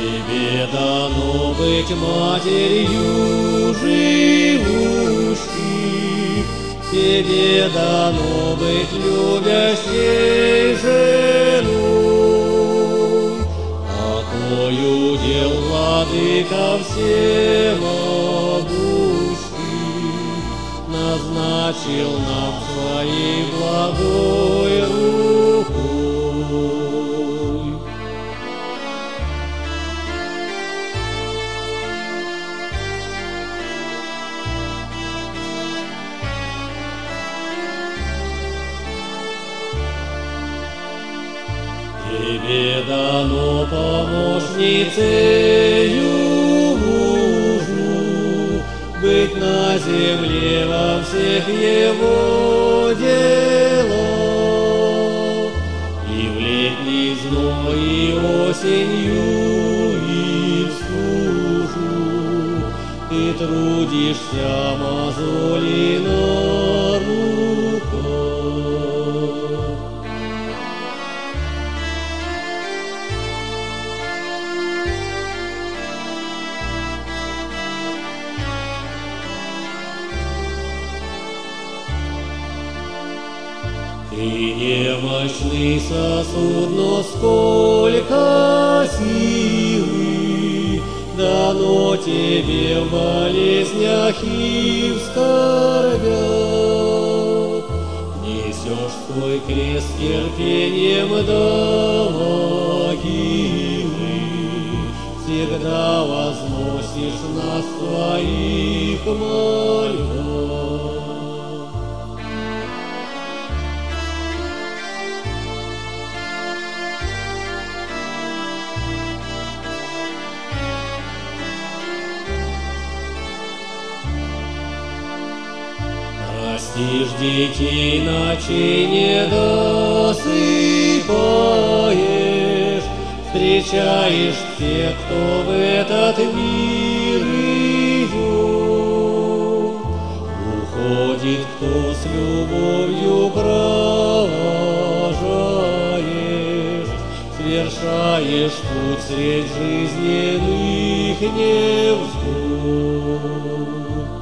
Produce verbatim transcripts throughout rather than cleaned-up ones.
Тебе дано быть матерью живущих, Тебе дано быть любящей женой. Такою дел Владыка всемогущий назначил нам своей благой рукой. Тебе дано помощницею мужу быть на земле во всех его делах, и в летний зной, и осенью, и в сужу ты трудишься мозоли на руках. Ты немощный сосуд, но сколько силы дано тебе в болезнях и в скорбях. Несешь свой крест терпением до могилы, всегда возносишь нас в своих мольбах. Растишь детей, ночей не досыпаешь, встречаешь тех, кто в этот мир идет. Уходит, кто с любовью провожаешь, свершаешь путь средь жизненных невзгод.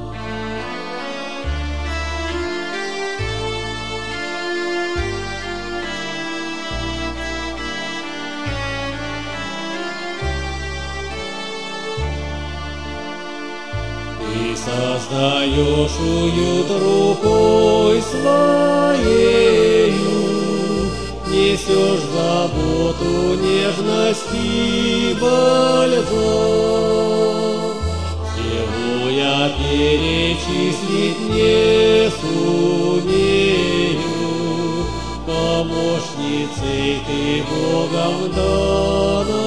Ты создаешь уют рукой своею, несешь заботу, нежность и бальзам. Всего я перечислить не сумею, помощницей ты Богом дана.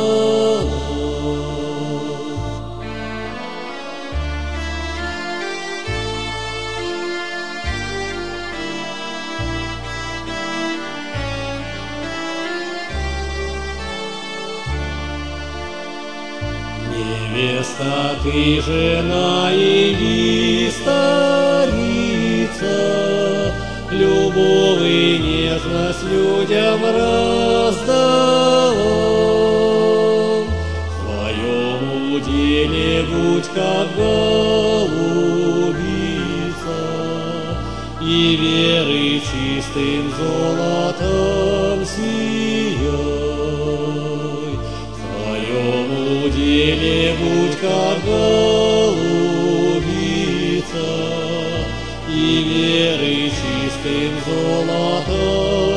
Невеста ты, жена и старица, любовь и нежность людям раздала. В своем уделе будь как голубица, и веры чистым золотом сияй. В своем уделе будь как голубица, и веры чистым золотом